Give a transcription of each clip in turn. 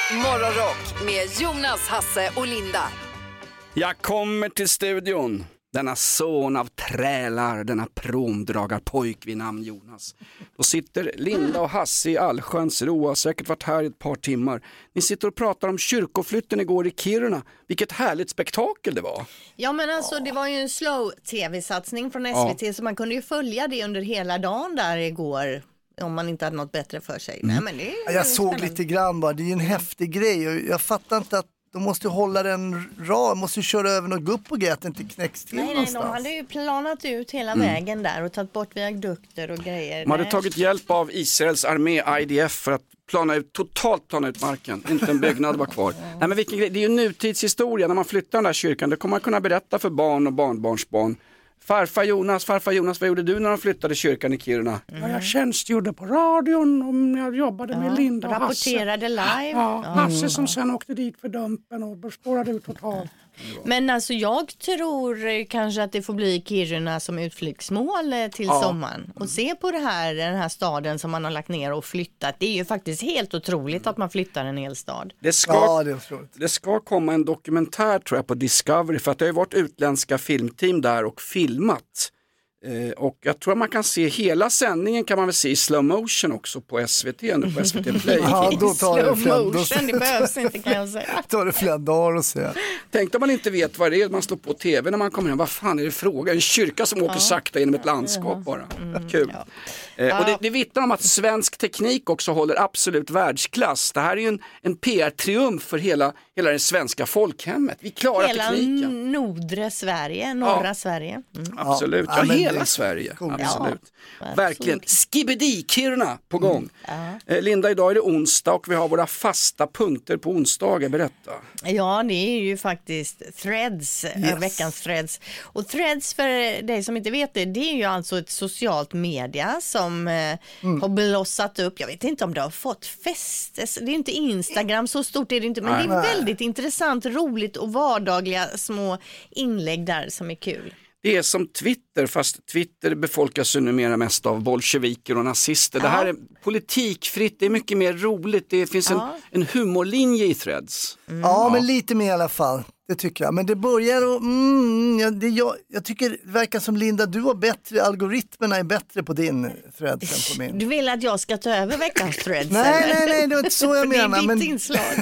Morgonrock med Jonas, Hasse och Linda. Jag kommer till studion, denna son av trälar, denna promdragarpojk vid namn Jonas. Då sitter Linda och Hasse i allsköns ro, har säkert varit här i ett par timmar. Ni sitter och pratar om kyrkoflytten igår i Kiruna. Vilket härligt spektakel det var. Ja, men alltså det var ju en slow-tv-satsning från SVT, så man kunde ju följa det under hela dagen där igår. Om man inte hade något bättre för sig. Nej, men det är jag såg lite grann bara, det är ju en häftig grej. Och jag fattar inte att de måste hålla den ram, måste köra över något gupp och get inte knäcks till någonstans. Nej, de hade ju planat ut hela vägen där och tagit bort viadukter och grejer. De hade tagit hjälp av Israels armé IDF för att totalt plana ut marken. Inte en byggnad var kvar. Nej, men vilken grej. Det är ju nutidshistoria. När man flyttar den där kyrkan, då kommer man kunna berätta för barn och barnbarnsbarn. Farfar Jonas, vad gjorde du när de flyttade kyrkan i Kiruna? Ja, jag tjänstgjorde på radion och jag jobbade med Linda och Hasse. Rapporterade live. Ja, Hasse som sen åkte dit för dumpen och spårade ut totalt. Men alltså jag tror kanske att det får bli Kiruna som utflyktsmål till sommaren. Och se på den här staden som man har lagt ner och flyttat. Det är ju faktiskt helt otroligt att man flyttar en hel stad. Det ska komma en dokumentär tror jag på Discovery, för att det har ju varit utländska filmteam där och filmat. Och jag tror att man kan se hela sändningen, kan man väl se i slow motion också på SVT nu på SVT Play. Ja, då tar det slow motion, det behövs inte kan jag säga. Tar det flera dagar att se. Tänk om man inte vet vad det är, man står på tv när man kommer hem. Vad fan är det fråga? En kyrka som åker sakta genom ett landskap bara. Kul. Ja. Och det vittnar om att svensk teknik också håller absolut världsklass. Det här är ju en PR-triumf för hela det svenska folkhemmet. Vi klarar tekniken. Hela norra Sverige. Absolut. Ja, hela Sverige. Absolut. Verkligen. Skibidi Kiruna på gång. Linda, idag är det onsdag och vi har våra fasta punkter på onsdagar. Berätta. Ja, det är ju faktiskt Threads, veckans Threads. Och Threads, för dig som inte vet det är ju alltså ett socialt media som har blossat upp. Jag vet inte om det har fått fästes. Det är inte Instagram, så stort är det inte. Men det är väldigt intressant, roligt och vardagliga små inlägg där som är kul. Det är som Twitter, fast Twitter befolkas ju numera mest av bolsjeviker och nazister. Det här är politikfritt, det är mycket mer roligt. Det finns en humorlinje i Threads. Ja, men lite mer i alla fall. Det tycker jag. Men det börjar jag tycker det verkar som Linda, du har bättre, algoritmerna är bättre på din thread än på min. Du vill att jag ska ta över veckans Threads? Nej, det var inte så jag menar. Det är ditt inslag.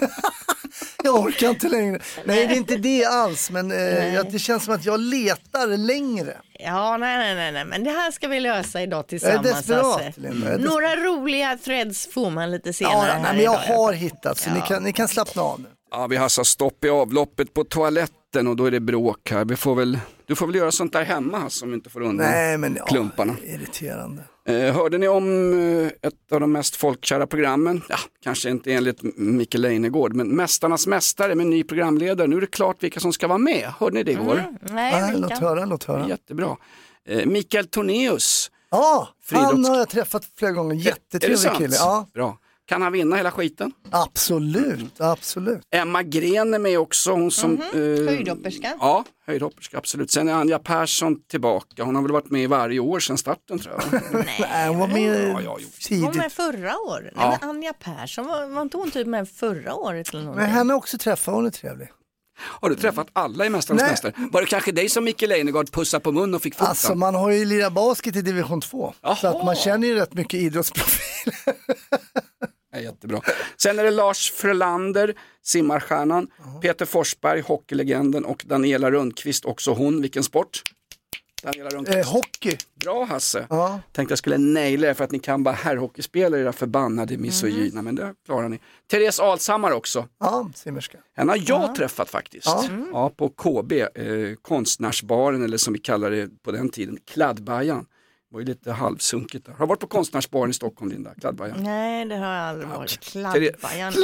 Jag orkar inte längre. Nej, det är inte det alls. Men det känns som att jag letar längre. Ja, nej. Men det här ska vi lösa idag tillsammans. Jag är desperat, Linda. Några roliga threads får man lite senare. Men jag har hittat, så ni kan slappna av nu. Ja, vi har så stopp i avloppet på toaletten och då är det bråk här. Du får väl göra sånt där hemma som inte får undan klumparna. Irriterande. Hörde ni om ett av de mest folkkära programmen? Ja, kanske inte enligt Micke Leijnegård, men Mästarnas mästare med ny programledare. Nu är det klart vilka som ska vara med. Hörde ni det igår? Nej, låt höra. Jättebra. Mikael Tornéus. Ja, han har jag träffat flera gånger. Jättetrevlig kille. Ja. Bra. Kan han vinna hela skiten? Absolut. Emma Gren är med också. Hon som, höjdhopperska. Ja, höjdhopperska, absolut. Sen är Anja Persson tillbaka. Hon har väl varit med varje år sedan starten, tror jag. Nej, hon var med tidigt. Hon var med förra året. Ja. Men Anja Persson, var inte hon typ med förra året eller någonting? Men henne också träffat, hon är trevlig. Har du träffat alla i Mästarnas mästare? Var det kanske dig som Micke Leijnegård pussade på mun och fick foten? Alltså man har ju lirat basket i division 2. Jaha. Så att man känner ju rätt mycket idrottsprofil. Ja, jättebra. Sen är det Lars Frölander, simmarstjärnan, Peter Forsberg, hockeylegenden och Daniela Rundqvist, också hon. Vilken sport? Daniela Rundqvist. Hockey. Bra, Hasse. Tänkte jag skulle naila er för att ni kan bara herrhockeyspelare, era förbannade misogyna, men det klarar ni. Therese Alshammar också. Ja, simmerska. Henne har jag träffat faktiskt. Ja, på KB, konstnärsbaren, eller som vi kallar det på den tiden, Kladdbajan. Det var ju lite halvsunkigt där. Har du varit på konstnärsbaren i Stockholm, Linda? Kladdbajan? Nej, det har jag aldrig varit. Kladdbajan.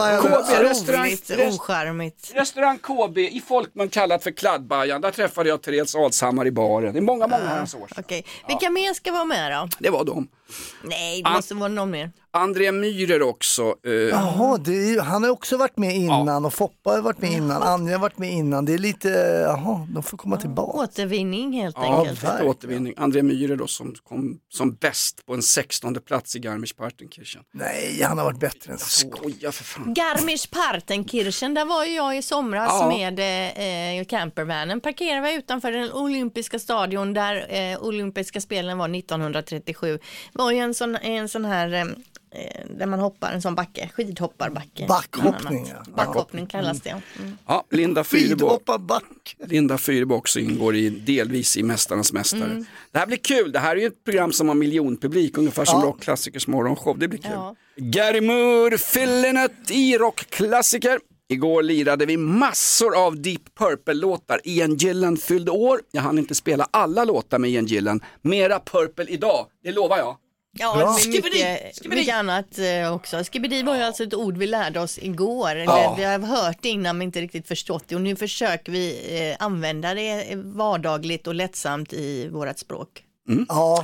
Ocharmigt. Restaurang KB, i folkmun kallat för Kladdbajan. Där träffade jag Therese Alshammar i baren. Det är många år sedan. Okej. Vilka mer ska vara med då? Det var de. Nej, det måste vara någon mer. André Myhrer också. Jaha, han har också varit med innan och Foppa har varit med innan, Anja har varit med innan. Det är lite, de får komma tillbaka. Återvinning helt enkelt. Ja, återvinning. André Myhrer då som kom som bäst på en 16:e plats i Garmisch-Partenkirchen. Nej, han har varit bättre än så. Skoja för fan. Garmisch-Partenkirchen, där var ju jag i somras med campervanen. Parkerade vi utanför den olympiska stadion där olympiska spelen var 1937. Det var ju en sån här där man hoppar, en sån backe, skidhopparbacke. Backhoppning, ja. Backhoppning kallas det. Ja, Linda Skidhopparback. Fyrebo också ingår delvis i Mästarnas mästare. Det här blir kul, det här är ju ett program som har miljonpublik, ungefär som Rockklassikers morgonshow, det blir kul. Ja. Gary Moore, Fyllenet i Rockklassiker. Igår lirade vi massor av Deep Purple-låtar. Ian Gillan fyllde år, jag hann inte spela alla låtar med Ian Gillan. Mera Purple idag, det lovar jag. Ja, mycket annat också. Skibidi var ju alltså ett ord vi lärde oss igår. Eller vi har hört det innan men inte riktigt förstått det. Och nu försöker vi använda det vardagligt och lättsamt i vårat språk. Ja,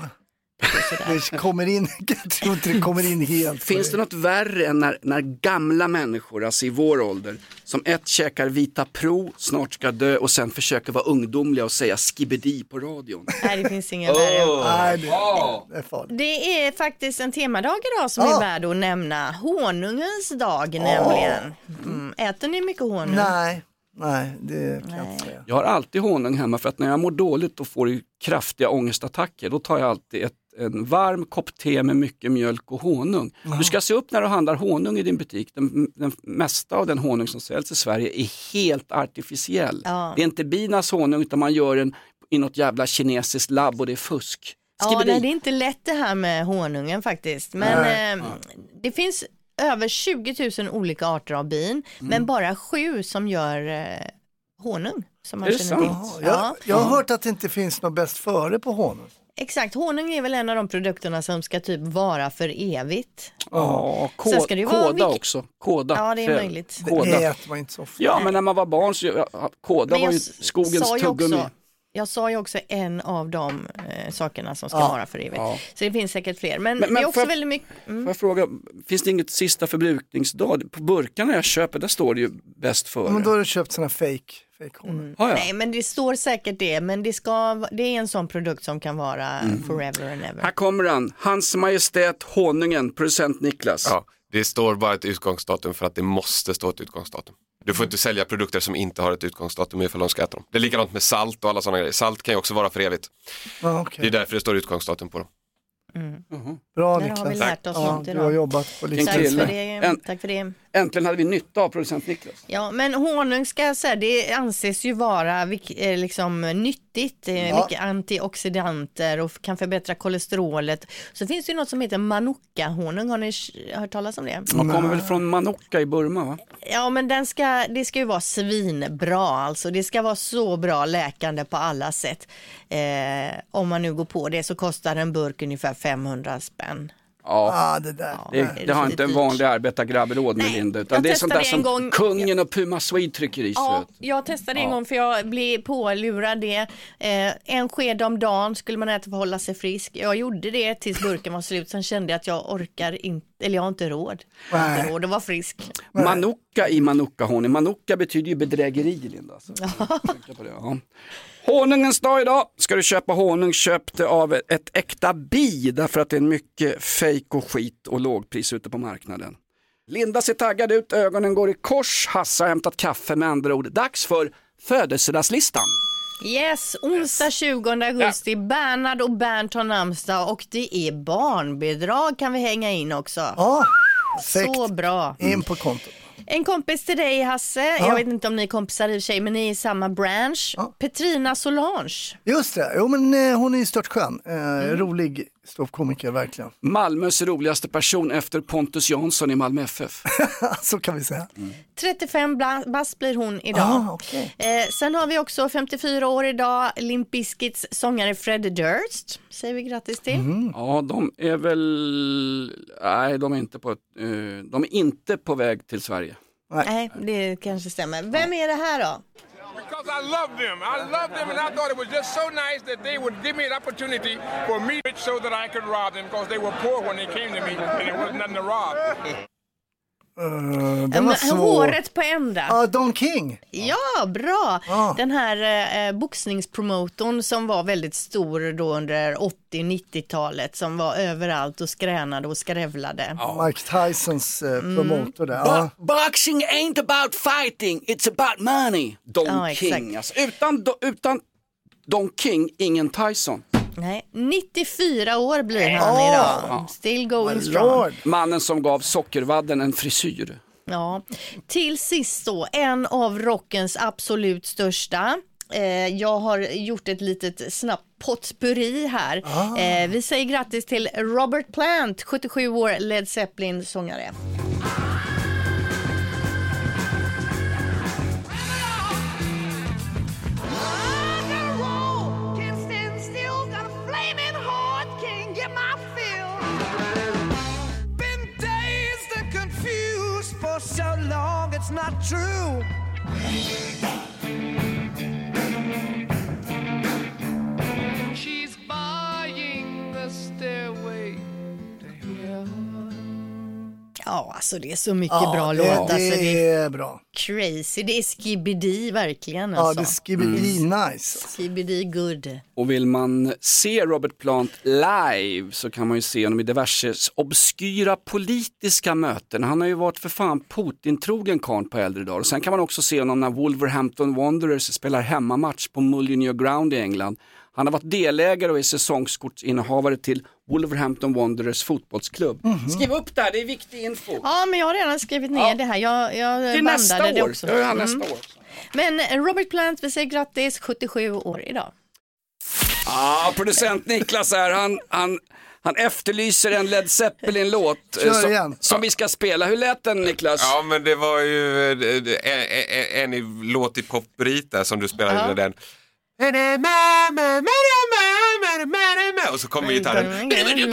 det kommer in, jag tror inte det kommer in helt. Finns det något värre än när gamla människor, alltså i vår ålder, som käkar vita pro, snart ska dö och sen försöker vara ungdomliga och säga skibidi på radion? Nej, det finns ingen värre. Nej, det är farligt. Det är faktiskt en temadag idag som är värd att nämna. Honungens dag nämligen. Äter ni mycket honung? Nej, det kan jag inte säga. Jag har alltid honung hemma för att när jag mår dåligt och får kraftiga ångestattacker, då tar jag alltid en varm kopp te med mycket mjölk och honung. Du ska se upp när du handlar honung i din butik. Den mesta av den honung som säljs i Sverige är helt artificiell. Det är inte binas honung utan man gör den i något jävla kinesiskt labb och det är fusk. Ja, det är inte lätt det här med honungen faktiskt. Men det finns över 20 000 olika arter av bin, men bara 7 som gör honung. Som man är det sant? Jag har hört att det inte finns något bäst före på honung. Exakt, honung är väl en av de produkterna som ska typ vara för evigt. Ja, kåda också. Kåda. Ja, det är möjligt. Det äter man inte så ofta. Ja, men när man var barn så kåda var ju skogens tuggummi. Jag sa ju också en av de sakerna som ska vara för evigt. Så det finns säkert fler. Men det är också väldigt mycket... Får jag fråga, finns det inget sista förbrukningsdag? På burkarna jag köper, där står det ju bäst före. Men då har du köpt såna fake honung. Nej, men det står säkert det. Men det är en sån produkt som kan vara forever and ever. Här kommer han. Hans Majestät honungen, producent Niklas. Ja, det står bara ett utgångsdatum för att det måste stå ett utgångsdatum. Du får inte sälja produkter som inte har ett utgångsdatum ifall de ska äta dem. Det är likadant med salt och alla sådana grejer. Salt kan ju också vara för evigt. Det är därför det står utgångsdatum på dem. Bra, Där Niklas. har vi lärt oss något idag. Du har jobbat på lite. Tack för det. Äntligen hade vi nytta av producent Niklas. Ja, men honung ska jag säga, det anses ju vara liksom nyttigt. Mycket antioxidanter och kan förbättra kolesterolet. Så finns det ju något som heter manuka-honung. Har ni hört talas om det? Man kommer väl från Manuka i Burma, va? Ja, men det ska ju vara svinbra. Alltså. Det ska vara så bra läkande på alla sätt. Om man nu går på det så kostar en burk ungefär 500 spänn. Ja, det har inte en vanlig arbetargrabb råd med, Linda, utan det är sånt där som kungen och Puma Swede trycker i sig. Ja, jag testade en gång för jag blev pålurad det. En sked om dagen skulle man äta för att hålla sig frisk. Jag gjorde det tills burken var slut. Sen kände jag att jag orkar inte, eller jag har inte råd. Jag har inte råd att vara frisk. Manuka i Manuka-honung. Manuka betyder ju bedrägeri, Linda. Så på det, honungens dag idag. Ska du köpa honung, köp det av ett äkta bi, därför att det är mycket fejk och skit och lågpris ute på marknaden. Linda ser taggad ut, ögonen går i kors, Hasse har hämtat kaffe, med andra ord. Dags för födelsedagslistan. Yes, onsdag 20 augusti, Bernhard och Bernt har namnsdag och det är barnbidrag kan vi hänga in också. Så bra. In på kontot. En kompis till dig, Hasse. Jag vet inte om ni är kompisar i och för sig, men ni är i samma bransch. Petrina Solange. Just det, men hon är ju stört skön. Rolig ståuppkomiker, verkligen. Malmös roligaste person efter Pontus Jansson i Malmö FF. Så kan vi säga. 35 bast blir hon idag. Sen har vi också 54 år idag, Limp Bizkits sångare Fred Durst. Säger vi grattis till. Ja, de är väl... Nej, de är inte på väg till Sverige. Nej, det kanske stämmer. Vem är det här då? Because I love them. And I thought it was just so nice that they would give me an opportunity for me so that I could rob them because they were poor when they came to me and there was nothing to rob. Den var svår. Håret på ända. Ja, Don King. Ja, bra. Den här boxningspromotorn som var väldigt stor då under 80-90-talet, som var överallt och skränade och skrävlade. Mike Tysons promotor där. Boxing ain't about fighting, it's about money. Don King. Alltså, utan Don King, ingen Tyson. Nej, 94 år blir han idag. Still going strong. Mannen som gav sockervadden en frisyr. Ja, till sist då, en av rockens absolut största. Jag har gjort ett litet snabbt potpurri här. Vi säger grattis till Robert Plant, 77 år, Led Zeppelin-sångare. So long it's not true. She's buying the stairway to heaven. Ja, alltså det är så mycket bra låt. Alltså, det är bra. Crazy, det är Skibidi verkligen. Ja, det är Skibidi nice. Skibidi good. Och vill man se Robert Plant live så kan man ju se honom i diverse obskyra politiska möten. Han har ju varit för fan Putin-trogen karn på äldre dagar. Och sen kan man också se honom när Wolverhampton Wanderers spelar hemmamatch på Molineux Ground i England. Han har varit delägare och är säsongskortsinnehavare till Wolverhampton Wanderers fotbollsklubb. Skriv upp där, det är viktig info. Ja, men jag har redan skrivit ner det här. Jag till nästa år. Det också. Ja, nästa år. Men Robert Plant, vi säger grattis, 77 år idag. Producent Niklas här, han efterlyser en Led Zeppelin-låt som vi ska spela. Hur lät den, Niklas? Ja, men det var ju en låt i popbrit där som du spelade den. Och så kommer gitarren.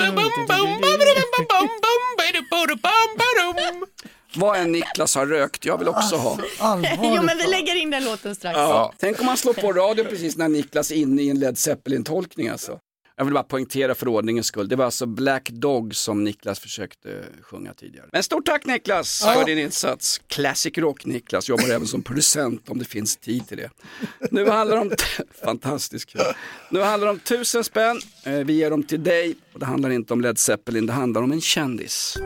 Vad en Niklas har rökt, jag vill också ha. Jo, men vi lägger in den låten strax. Tänk om man slår på radio precis när Niklas är inne i en Led Zeppelin-tolkning alltså. Jag vill bara poängtera för ordningens skull. Det var alltså Black Dog som Niklas försökte sjunga tidigare. Men stort tack Niklas för din insats. Classic Rock Niklas jobbar även som producent om det finns tid till det. Nu handlar det om fantastiskt. Nu handlar det om 1000 spänn. Vi ger dem till dig och det handlar inte om Led Zeppelin, det handlar om en kändis.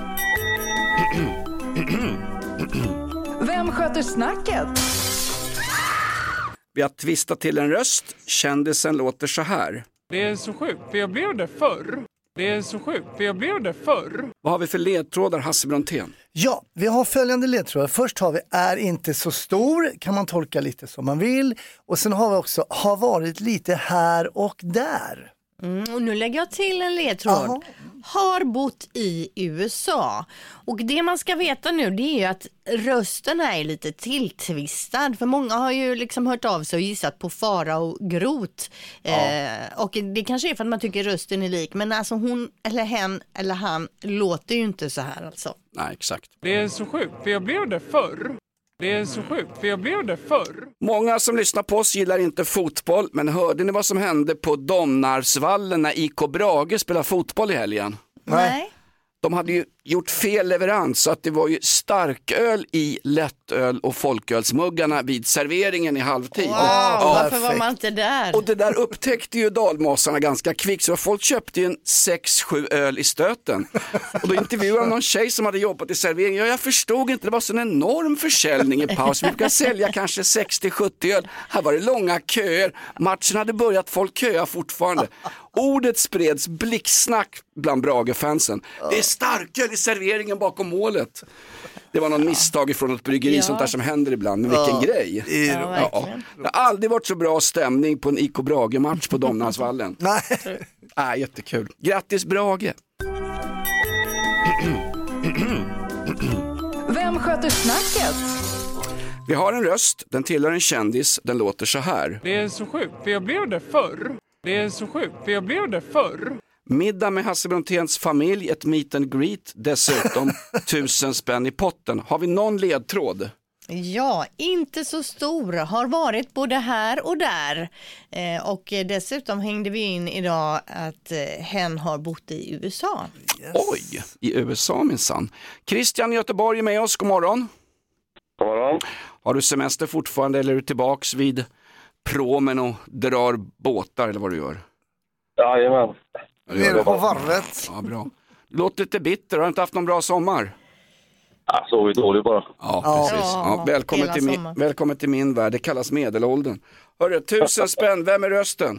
Vem sköter snacket? Vi har twistat till en röst. Kändisen låter så här. Det är så sjukt, för jag blev det förr. Det är så sjukt, för jag blev det förr. Vad har vi för ledtrådar, Hasse Brontén? Ja, vi har följande ledtrådar. Först har vi är inte så stor, kan man tolka lite som man vill. Och sen har vi också har varit lite här och där. Och nu lägger jag till en ledtråd. Aha. Har bott i USA. Och det man ska veta nu, det är ju att rösten är lite tilltvistad. För många har ju liksom hört av sig och gissat på Farao Groth. Och det kanske är för att man tycker rösten är lik. Men alltså hon eller hen eller han låter ju inte så här alltså. Nej, exakt. Det är så sjukt, för jag blev det förr. Det är så sjukt, för jag blev det förr. Många som lyssnar på oss gillar inte fotboll, men hörde ni vad som hände på Domnarsvallen när IK Brage spelade fotboll i helgen? Nej. De hade ju gjort fel leverans så att det var ju starköl i lättöl och folkölsmuggarna vid serveringen i halvtid. Wow, varför var man inte där? Och det där upptäckte ju dalmasarna ganska kvickt, så folk köpte ju en 6-7 öl i stöten. Och då intervjuade någon tjej som hade jobbat i serveringen. Jag förstod inte, det var sån enorm försäljning i paus. Vi brukar sälja kanske 60-70 öl. Här var det långa köer. Matchen hade börjat, folk köar fortfarande. Ordet spreds blixtsnack bland Brage-fansen. Det är starköl i serveringen bakom målet. Det var någon misstag från ett bryggeri, sånt där som händer ibland. Men vilken grej. Ja, det har aldrig varit så bra stämning på en IK Brage-match på Domnarsvallen. Nej. Jättekul. Grattis Brage. Vem sköter snacket? Vi har en röst, den tillhör en kändis, den låter så här. Det är så sjukt, för jag blev det förr. Det är så sjukt, för jag blev det förr. Middag med Hasse Bronténs familj, ett meet and greet, dessutom 1000 spänn i potten. Har vi någon ledtråd? Ja, inte så stor. Har varit både här och där. Och dessutom hängde vi in idag att hen har bott i USA. Yes. Oj, i USA minsann. Christian i Göteborg är med oss, god morgon. God morgon. Har du semester fortfarande eller är du tillbaks vid promen och drar båtar eller vad du gör? Jajamän. Nere på varvet. Ja, bra. Låter lite bitter, har du inte haft någon bra sommar? Ja, så är dåligt bara. Ja, precis. Ja, välkommen till min värld, det kallas medelåldern. Hörru, 1000 spänn, vem är rösten?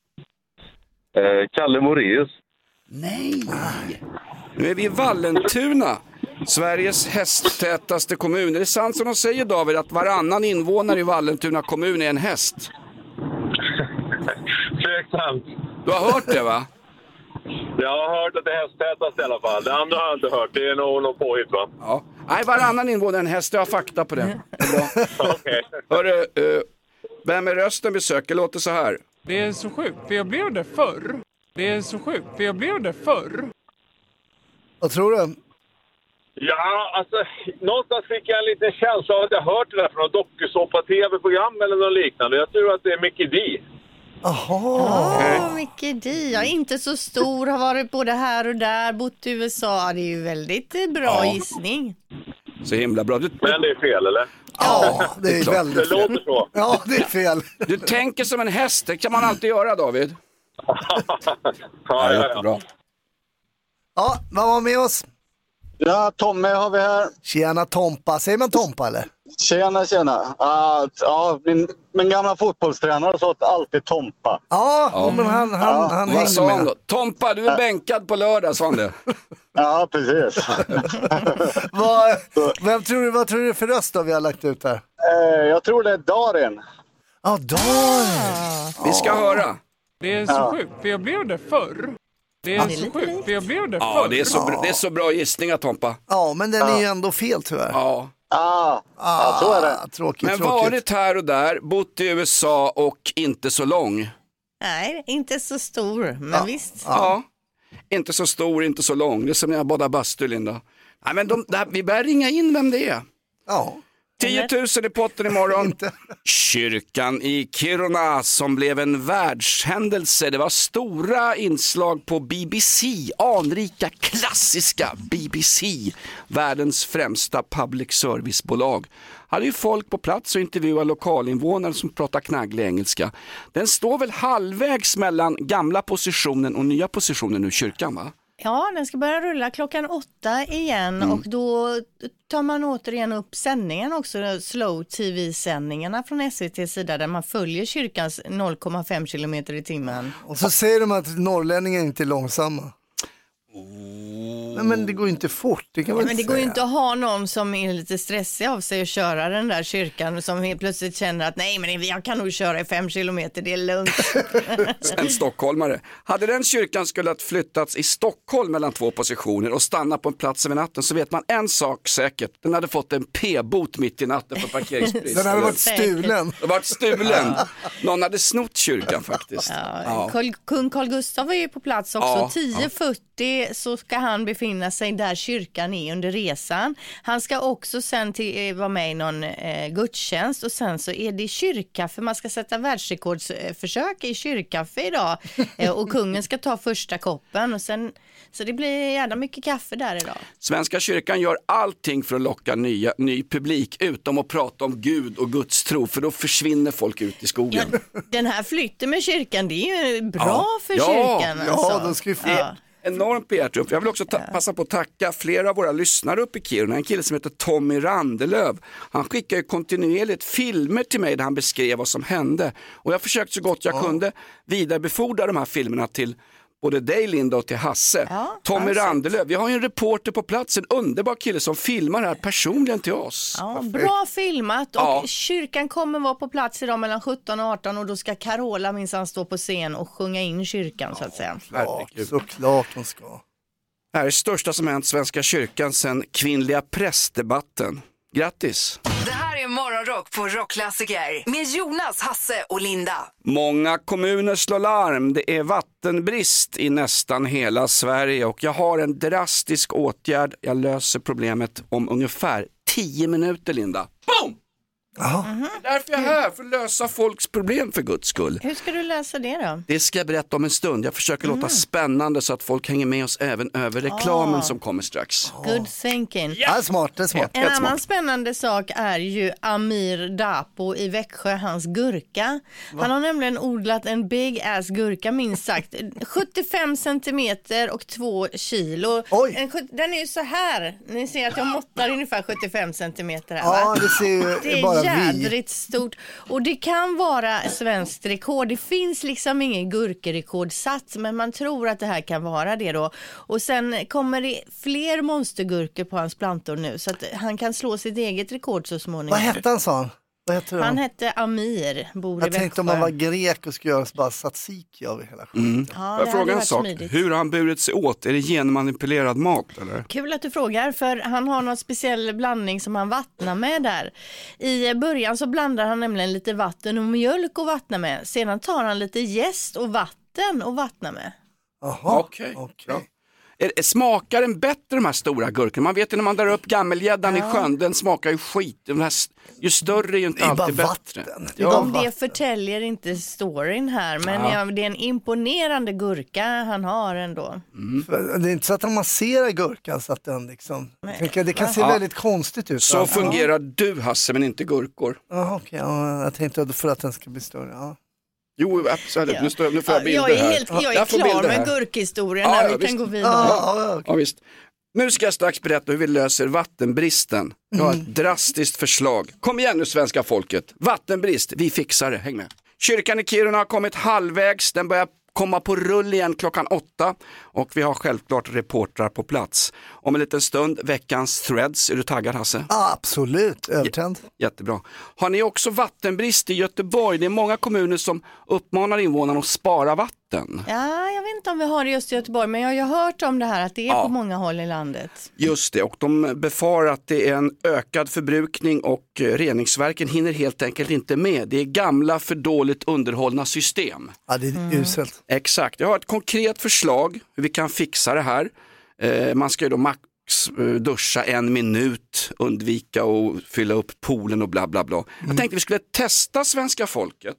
Kalle Moraeus. Nej! Nu är vi i Vallentuna, Sveriges hästtätaste kommun. Är det sant som de säger, David, att varannan invånare i Vallentuna kommun är en häst? Tveksamt. Du har hört det, va? Jag har hört att det är hästtätast i alla fall. Det andra har jag inte hört. Det är nog någon påhitt, va? Ja. Nej, varannan invånare är en häst. Jag har fakta på det. Okej. Hörru, vem är rösten vi söker? Låter så här. Det är så sjukt, för jag blev det förr. Det är så sjukt, för jag blev det förr. Vad tror du? Ja, alltså någonstans fick jag en liten känsla av att jag hört det där från någon dokusåpa-tv-program eller något liknande. Jag tror att det är Mickey D. Jaha. Mickey D. Ja, inte så stor, har varit både här och där, bott i USA. Det är ju väldigt bra gissning. Så himla bra. Men det är fel, eller? Ja, det är väldigt Det fel. låter så. Ja, det är fel. Du tänker som en häst, det kan man alltid göra, David. Ja. Bra. Ja, vad var med oss? Ja, Tommy har vi här. Tjena Tompa, säger man Tompa eller? Tjena. Ja, min gamla fotbollstränare sa alltid Tompa. Ja, men han Vad hängde sa han med. då? Tompa, du är bänkad på lördag, sa han det. Ja, precis. Vad tror du för röst då vi har lagt ut här? Jag tror det är Darin. Ja, Darin. Vi ska höra. Det är så sjukt, för jag blev det förr. Det är så sjukt, för jag blev det förr. Ja, det är så bra gissningar, Tompa. Ja, men den är ju ändå fel tyvärr. Ja. Ja, så är det. Tråkigt. Men varit här och där, bott i USA och inte så lång. Nej, inte så stor, men visst. Ja, inte så stor, inte så lång. Det är som när jag badar bastu, Linda. Nej, men vi börjar ringa in vem det är. Ja. 10 000 i potten imorgon. Kyrkan i Kiruna som blev en världshändelse. Det var stora inslag på BBC, anrika klassiska BBC, världens främsta public service-bolag. Hade ju folk på plats och intervjuade lokalinvånare som pratar knagglig engelska. Den står väl halvvägs mellan gamla positionen och nya positionen nu, kyrkan, va? Ja, den ska börja rulla 8:00 igen och då tar man återigen upp sändningen också, slow tv-sändningarna från SVT:s sida där man följer kyrkans 0,5 kilometer i timmen. Och så säger de att norrlänningar inte är långsamma. Nej, men det går ju inte fort, det kan man Men det inte går ju säga. inte att ha någon som är lite stressig av sig och köra den där kyrkan som helt plötsligt känner att nej, men jag kan nog köra i 5 kilometer, det är lugnt. En stockholmare. Hade den kyrkan skulle ha flyttats i Stockholm mellan två positioner och stanna på en plats över natten, så vet man en sak säkert. Den hade fått en p-bot mitt i natten för parkeringsbrist. Den hade varit stulen. Det varit stulen. Någon hade snott kyrkan faktiskt. Ja. Kung Carl Gustaf var ju på plats också. 10:40 så ska han befinna sig där kyrkan är under resan. Han ska också sen vara med i någon gudstjänst och sen så är det kyrkkaffe. Man ska sätta världsrekordsförsök i kyrkkaffe idag och kungen ska ta första koppen och sen, så det blir jävla mycket kaffe där idag. Svenska kyrkan gör allting för att locka ny publik utom att prata om Gud och Guds tro, för då försvinner folk ut i skogen. Ja, den här flytten med kyrkan, det är ju bra för kyrkan. Ja, då ska vi få... Enormt begärt. Jag vill också passa på att tacka flera av våra lyssnare uppe i Kiruna. En kille som heter Tommy Randelöv. Han skickar ju kontinuerligt filmer till mig där han beskrev vad som hände. Och jag har försökt så gott jag kunde vidarebefordra de här filmerna till både dig, Linda, och till Hasse. Tommy Randelöv, vi har ju en reporter på plats, en underbar kille som filmar här personligen till oss. Ja, bra filmat och kyrkan kommer vara på plats idag mellan 17 och 18 och då ska Carola minsann stå på scen och sjunga in kyrkan så att säga. Såklart hon ska. Det här är det största som hänt Svenska kyrkan sedan kvinnliga prästdebatten. Grattis! Det här är Morgonrock på Rockklassiker med Jonas, Hasse och Linda. Många kommuner slår larm. Det är vattenbrist i nästan hela Sverige och jag har en drastisk åtgärd. Jag löser problemet om ungefär 10 minuter, Linda. Boom! Det är därför jag är här, för att lösa folks problem för Guds skull. Hur ska du lösa det då? Det ska jag berätta om en stund. Jag försöker låta spännande så att folk hänger med oss även över reklamen som kommer strax. Good thinking. Ja, smart. En annan spännande sak är ju Amir Dapo i Växjö, hans gurka. Han har nämligen odlat en big ass gurka, minst sagt. 75 centimeter och 2 kilo. Den är ju så här. Ni ser att jag måttar ungefär 75 centimeter här, va? Ja, det ser ju det är bara jädrigt stort. Och det kan vara svenskt rekord. Det finns liksom ingen gurkerekord satt, men man tror att det här kan vara det då. Och sen kommer det fler monstergurkor på hans plantor nu, så att han kan slå sitt eget rekord så småningom. Vad hette han, sa han? Han hette Amir, bor i Växjö. Jag tänkte om han var grek och skulle göra bara tzatziki av hela skiten. Ja, jag frågar en sak. Smidigt. Hur har han burit sig åt? Är det genmanipulerad mat eller? Kul att du frågar, för han har någon speciell blandning som han vattnar med där. I början så blandar han nämligen lite vatten och mjölk och vattnar med. Sedan tar han lite jäst och vatten och vattnar med. Jaha, okej. Smakar den bättre, de här stora gurkorna? Man vet ju när man drar upp gammelgäddan i sjön, den smakar ju skit. Ju större är ju inte alltid bättre. Det förtäljer inte storyn här, men det är en imponerande gurka han har ändå. Det är inte så att han masserar gurkan så att den liksom... Det kan se väldigt konstigt ut. Så fungerar du, Hasse, men inte gurkor. Jag tänkte för att den ska bli större, Jo, absolut. Nu får jag bilder jag är klar med gurkhistorien när vi kan gå vidare. Ja, visst. Nu ska jag strax berätta hur vi löser vattenbristen. Jag har ett drastiskt förslag. Kom igen nu, svenska folket. Vattenbrist, vi fixar det. Häng med. Kyrkan i Kiruna har kommit halvvägs. Den börjar komma på rull igen 8:00. Och vi har självklart reportrar på plats. Om en liten stund, veckans threads. Är du taggad, Hasse? Absolut, övertänd. Jättebra. Har ni också vattenbrist i Göteborg? Det är många kommuner som uppmanar invånarna att spara vatten. Ja, jag vet inte om vi har det just i Göteborg, men jag har ju hört om det här att det är på många håll i landet. Just det, och de befarar att det är en ökad förbrukning och reningsverken hinner helt enkelt inte med. Det är gamla för dåligt underhållna system. Ja, det är uselt. Exakt, jag har ett konkret förslag hur vi kan fixa det här. Man ska ju då max duscha 1 minut, undvika och fylla upp poolen och bla bla bla. Jag tänkte vi skulle testa svenska folket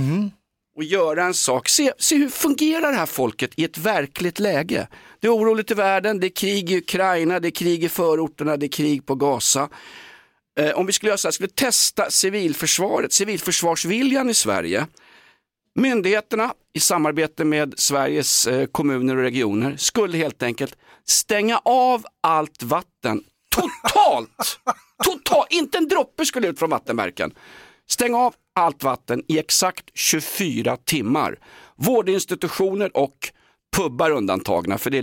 och göra en sak. Se hur fungerar det här folket i ett verkligt läge. Det är oroligt i världen, det är krig i Ukraina, det är krig i förorterna, det är krig på Gaza. Om vi skulle göra så här, skulle testa civilförsvarsviljan i Sverige. Myndigheterna i samarbete med Sveriges kommuner och regioner skulle helt enkelt stänga av allt vatten totalt. Inte en droppe skulle ut från vattenverken. Stänga av allt vatten i exakt 24 timmar. Vårdinstitutioner och pubbar undantagna, för det är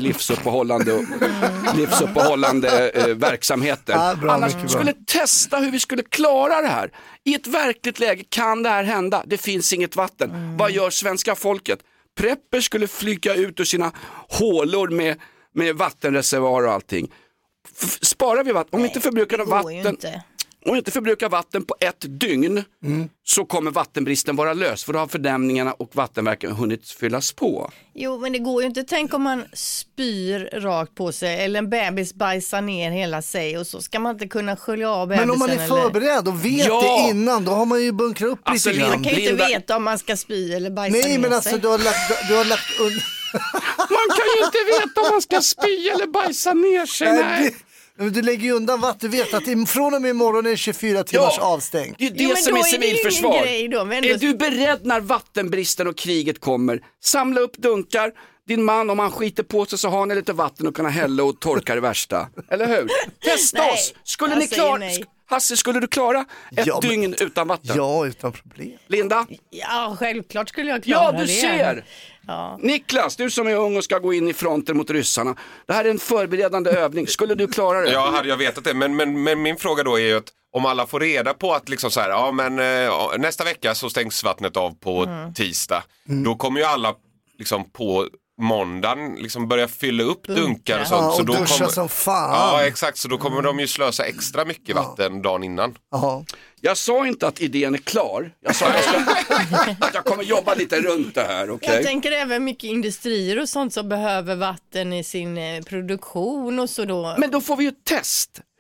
livsuppehållande verksamheter. Annars skulle testa hur vi skulle klara det här. I ett verkligt läge kan det här hända. Det finns inget vatten. Vad gör svenska folket? Prepper skulle flyga ut ur sina hålor med vattenreservoar och allting. Sparar vi vatten? Om vi inte förbrukar vatten... Om vi inte förbrukar vatten på 1 dygn så kommer vattenbristen vara lös, för då har fördämningarna och vattenverken hunnit fyllas på. Jo, men det går ju inte. Tänk om man spyr rakt på sig eller en bebis bajsar ner hela sig och så ska man inte kunna skölja av bebisen. Men om man är förberedd och vet det innan, då har man ju bunkrat upp lite grann. Man kan ju inte veta om man ska spy eller bajsa ner sig. Nej, men alltså du har lagt Man kan ju inte veta om man ska spy eller bajsa ner sig. Nej. Du lägger ju undan vatten, du vet att från och med imorgon är det 24 timmars avstängt. Det är det som är civilförsvar. Är du beredd när vattenbristen och kriget kommer? Samla upp dunkar. Din man, om han skiter på sig så har ni lite vatten och kunna hälla och torka det värsta. Eller hur? Testa oss. Skulle ni klara... Hasse, skulle du klara ett dygn utan vatten? Ja, utan problem. Linda? Ja, självklart skulle jag klara det. Ja, du ser! Ja. Niklas, du som är ung och ska gå in i fronten mot ryssarna. Det här är en förberedande övning. Skulle du klara det? Ja, hade jag vetat det. Men min fråga då är ju att om alla får reda på att liksom så här, nästa vecka så stängs vattnet av på tisdag. Då kommer ju alla liksom på måndagen liksom börja fylla upp dunkar och sånt. Ja, och så då duscha som fan. Ja, exakt. Så då kommer de ju slösa extra mycket vatten dagen innan. Jag sa inte att idén är klar. Jag sa att jag kommer jobba lite runt det här. Okay? Jag tänker även mycket industrier och sånt som behöver vatten i sin produktion och så då. Men då får vi ju ett test.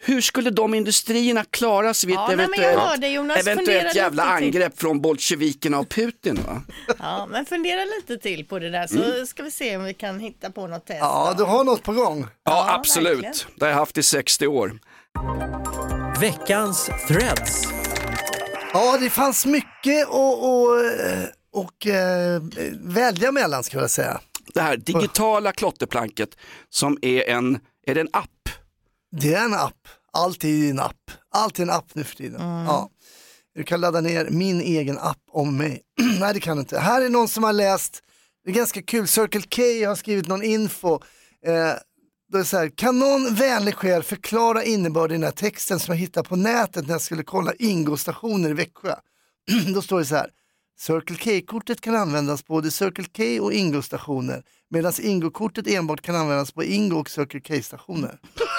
hur skulle de industrierna klara sig vid ett eventuellt jävla angrepp från bolsjevikerna och Putin? Va? Ja, men fundera lite till på det där så ska vi se om vi kan hitta på något test. Ja, du har något på gång. Ja, absolut. Verkligen. Det har jag haft i 60 år. Veckans threads. Ja, det fanns mycket och välja mellan, ska jag säga. Det här digitala klotterplanket som är en app? Det är en app. Allt är en app. Allt är en app nu för tiden. Ja. Du kan ladda ner min egen app om mig. Nej, det kan du inte. Här är någon som har läst, det är ganska kul, Circle K har skrivit någon info. Då är det så här, kan någon vänlig själ förklara innebörden i den här texten som jag hittade på nätet när jag skulle kolla Ingo-stationer i Växjö? Då står det så här, Circle K-kortet kan användas på både Circle K och Ingo-stationer, medan Ingo-kortet enbart kan användas på Ingo och Circle K-stationer.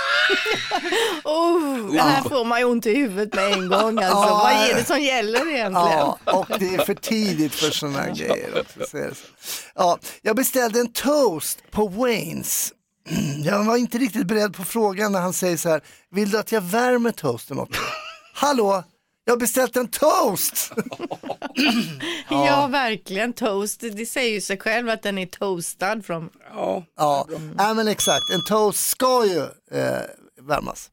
Det här får man ju ont i huvudet med en gång. Alltså. Vad är det som gäller egentligen? Ja, och det är för tidigt för sådana här grejer. Ja, jag beställde en toast på Waynes. Jag var inte riktigt beredd på frågan när han säger så här, vill du att jag värmer toasten åt dig? Hallå? Jag har beställt en toast! Ja, verkligen. Toast, det säger ju sig själv att den är toastad från... Ja, men exakt. En toast ska ju värmas.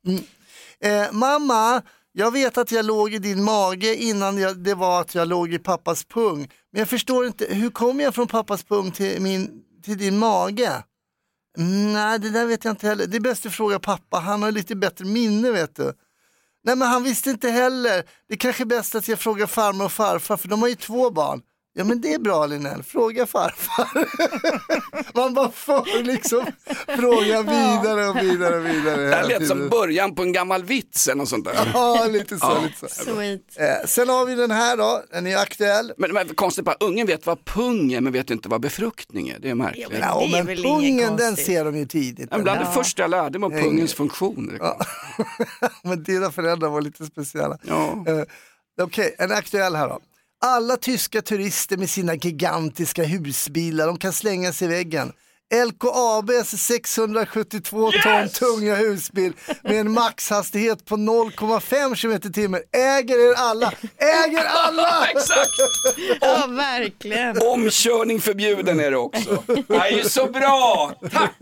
Mamma, jag vet att jag låg i din mage innan det var att jag låg i pappas pung. Men jag förstår inte, hur kom jag från pappas pung till din mage? Nej, det där vet jag inte heller. Det är bäst att fråga pappa, han har lite bättre minne, vet du. Nej, men han visste inte heller. Det är kanske bäst att jag frågar farmor och farfar, för de har ju 2 barn. Ja, men det är bra, Linnell. Fråga farfar. Man bara får liksom fråga vidare och vidare och vidare. Det här lät som början på en gammal vits eller något sånt där. Ja, lite så. Sweet. Sen har vi den här då. Den är aktuell. Men konstigt bara, ungen vet vad pung är men vet inte vad befruktning är. Det är märkligt. Ja, men pungen, den ser de ju tidigt. Bland det första jag lärde mig om pungens funktioner. Ja. Men dina föräldrar var lite speciella. Ja. Okej, en aktuell här då. Alla tyska turister med sina gigantiska husbilar, de kan slänga sig i väggen. LKABs 672 ton tunga husbil med en maxhastighet på 0,5 km/h äger er alla. Äger alla! Exakt! Ja, verkligen. Omkörning förbjuden är det också. Det är ju så bra! Tack!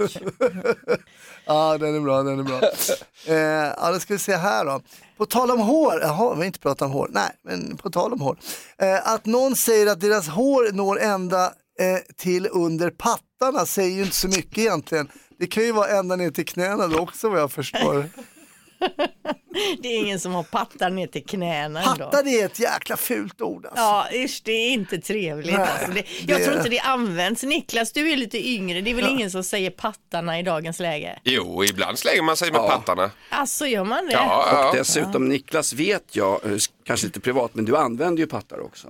Ja, den är bra. Ja, då ska vi se här då. På tal om hår, vi har inte pratat om hår, nej, men på tal om hår. Att någon säger att deras hår når ända till under pattarna säger ju inte så mycket egentligen. Det kan ju vara ända ner till knäna då också, vad jag förstår. Det är ingen som har pattar ner till knäna. Pattar, det är ett jäkla fult ord alltså. Ja, det är inte trevligt. Nej, alltså. Jag tror inte det används. Niklas, du är lite yngre. Det är väl ingen som säger pattarna i dagens läge? Jo, ibland slänger man sig med pattarna. Alltså, gör man det? Ja. Och dessutom, Niklas, vet jag, kanske lite privat, men du använder ju pattar också.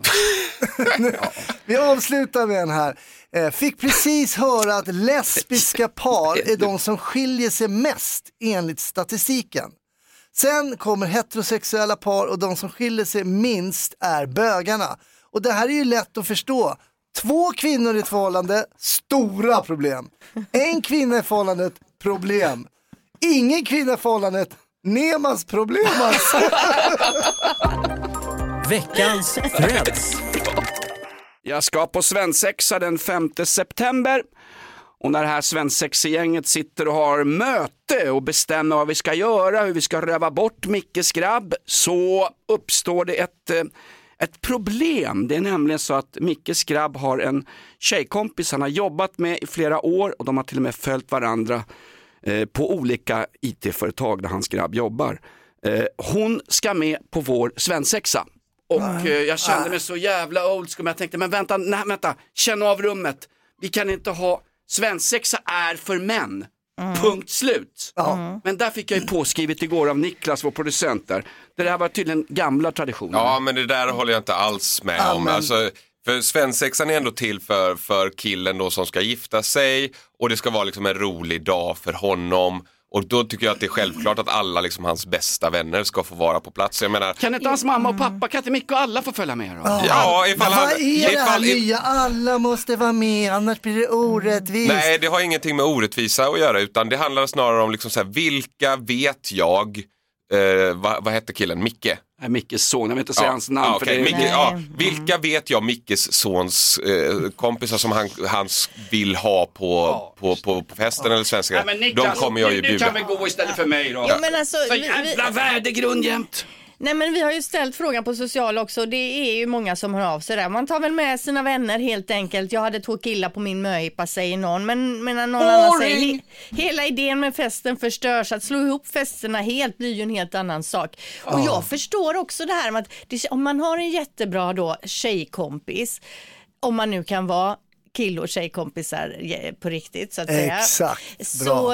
Vi avslutar med den här. Fick precis höra att lesbiska par är de som skiljer sig mest enligt statistiken. Sen kommer heterosexuella par och de som skiljer sig minst är bögarna. Och det här är ju lätt att förstå. 2 kvinnor i ett förhållande, stora problem. 1 kvinna i förhållandet, problem. Ingen kvinna i förhållandet, Nemas problem alltså. Veckans threads. Jag ska på svensexa den 5 september. Och när det här svensexegänget sitter och har möte och bestämmer vad vi ska göra, hur vi ska röva bort Mickes grabb, så uppstår det ett problem. Det är nämligen så att Mickes grabb har en tjejkompis han har jobbat med i flera år och de har till och med följt varandra på olika IT-företag där hans grabb jobbar. Hon ska med på vår svensexa. Och jag kände mig så jävla old school, men jag tänkte, men vänta, känn av rummet. Vi kan inte ha, svensexa är för män. Punkt slut. Men där fick jag ju påskrivet igår av Niklas, vår producent där. Det här var tydligen gamla traditioner. Ja, men det där håller jag inte alls med om. Alltså, för svensexan är ändå till för killen då som ska gifta sig. Och det ska vara liksom en rolig dag för honom. Och då tycker jag att det är självklart att alla liksom hans bästa vänner ska få vara på plats. Jag menar, kan inte hans mamma och pappa, kan inte Micke och alla få följa med då? Ja, ifall han... Vad är det här nya? Alla måste vara med, annars blir det orättvist. Nej, det har ingenting med orättvisa att göra, utan det handlar snarare om liksom så här, vilka vet jag vad hette killen? Micke? Mickes son, jag vet inte säga hans namn. Okay. Vilka vet jag Mickes sons kompisar som han vill ha på festen eller svenska? De kommer jag ju bjuda. Du kan väl gå istället för mig då. Ja, men alltså, så jävla värdegrund jämt. Nej, men vi har ju ställt frågan på social också. Det är ju många som hör av sig där. Man tar väl med sina vänner helt enkelt. Jag hade 2 killar på min möhippa, säger någon. Men någon annan säger hela idén med festen förstörs. Att slå ihop festerna helt blir ju en helt annan sak. Och jag förstår också det här med att om man har en jättebra då tjejkompis, om man nu kan vara kill- och tjejkompisar på riktigt så att säga. Exakt, bra.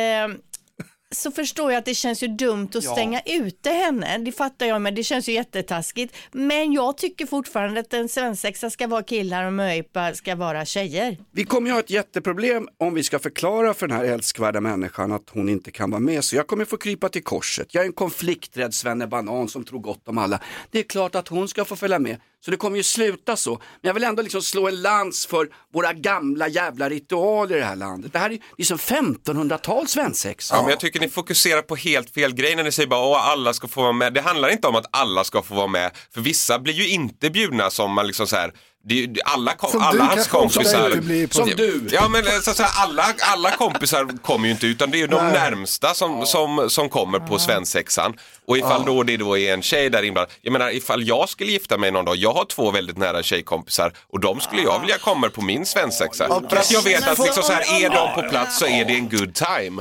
Så förstår jag att det känns ju dumt att stänga ute henne. Det fattar jag, men det känns ju jättetaskigt. Men jag tycker fortfarande att en svensexa ska vara killar och möjpa ska vara tjejer. Vi kommer ju ha ett jätteproblem om vi ska förklara för den här älskvärda människan att hon inte kan vara med. Så jag kommer få krypa till korset. Jag är en konflikträdd svennebanan som tror gott om alla. Det är klart att hon ska få följa med. Så det kommer ju sluta så. Men jag vill ändå liksom slå en lans för våra gamla jävla ritualer i det här landet. Det här är liksom 1500-tals svensex. Ja, men jag tycker ni fokuserar på helt fel grej när ni säger bara alla ska få vara med. Det handlar inte om att alla ska få vara med. För vissa blir ju inte bjudna som man liksom så här. Alla hans kompisar som du. Ja, men så alla kompisar kommer ju inte, utan det är ju de närmsta som kommer på svensexan. Och ifall det då är en tjej där inblandad. Jag menar, ifall jag skulle gifta mig någon dag, jag har 2 väldigt nära tjejkompisar och de skulle jag vilja komma på min svensexa. För att jag vet att liksom så här, är de på plats så är det en good time.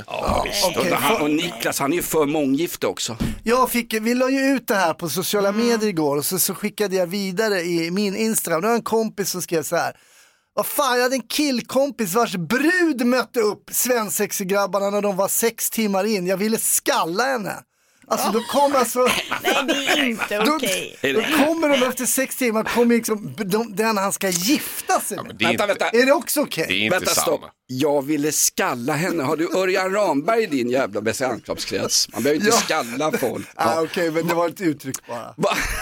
Och Niklas, han är ju för månggifte också. Vi la ju ut det här på sociala medier igår och så skickade jag vidare i min Instagram. Det var en kompis som skrev så här: vad fan, jag hade en killkompis vars brud mötte upp svensexgrabbarna när de var 6 timmar in. Jag ville skalla henne. Alltså då kommer nej, det är inte okej. Då kommer de efter 6 timmar, kommer liksom den han ska gifta sig med. Vänta. Är det också okej? Det är inte samma. Jag ville skalla henne. Har du Örjan Ramberg i din jävla bekantskapskrets? Man behöver inte skalla folk. Okej, men det var ett uttryck bara.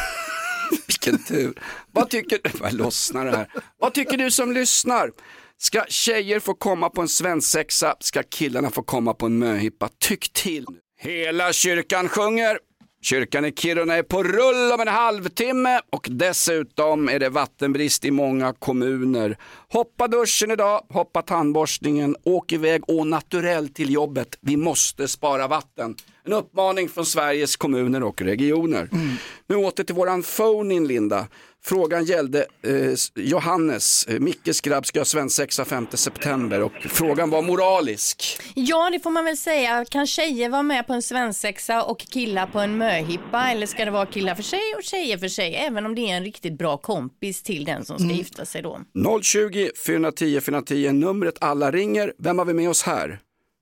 Vilken tur. Vad tycker du? Vad lossnar det här? Vad tycker du som lyssnar? Ska tjejer få komma på en svensexa? Ska killarna få komma på en möhippa? Tyck till. Hela kyrkan sjunger. Kyrkan i Kiruna är på rull om en halvtimme och dessutom är det vattenbrist i många kommuner. Hoppa duschen idag, hoppa tandborstningen, åk iväg och naturell till jobbet. Vi måste spara vatten. En uppmaning från Sveriges kommuner och regioner. Nu åter till våran phone-in, Linda. Frågan gällde Johannes, Mickes grabb ska ha svensexa 5 september och frågan var moralisk. Ja, det får man väl säga. Kan tjejer vara med på en svensexa och killar på en möhippa, eller ska det vara killar för sig och tjejer för sig, även om det är en riktigt bra kompis till den som ska gifta sig då? 020 410 410, numret alla ringer. Vem har vi med oss här?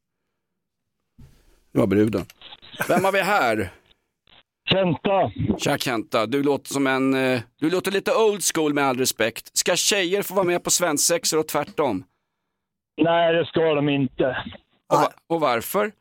Det var bruden. Vem har vi här? Kenta. Tja Kenta, du låter lite old school med all respekt. Ska tjejer få vara med på svensexor och tvärtom? Nej, det ska de inte. Och varför?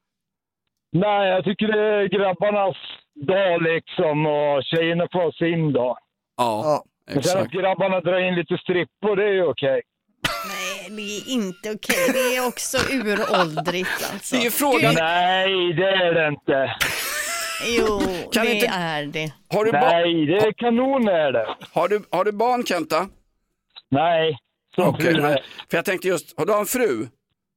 Nej, jag tycker det är grabbarnas dag liksom och tjejerna får sin dag. Ja, men sen att grabbarna drar in lite strippor, det är ju okej. Nej, det är inte okej. Det är också uråldrigt alltså. Det är frågan. Nej, det är det inte. Jo, det är det. Nej, det är kanon är det. Har du barn, Kenta? Nej. Okej, för jag tänkte just, har du en fru?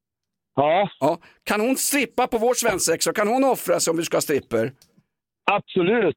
Ja. Kan hon strippa på vår svensexa? Kan hon offra sig om vi ska ha stripper? Absolut.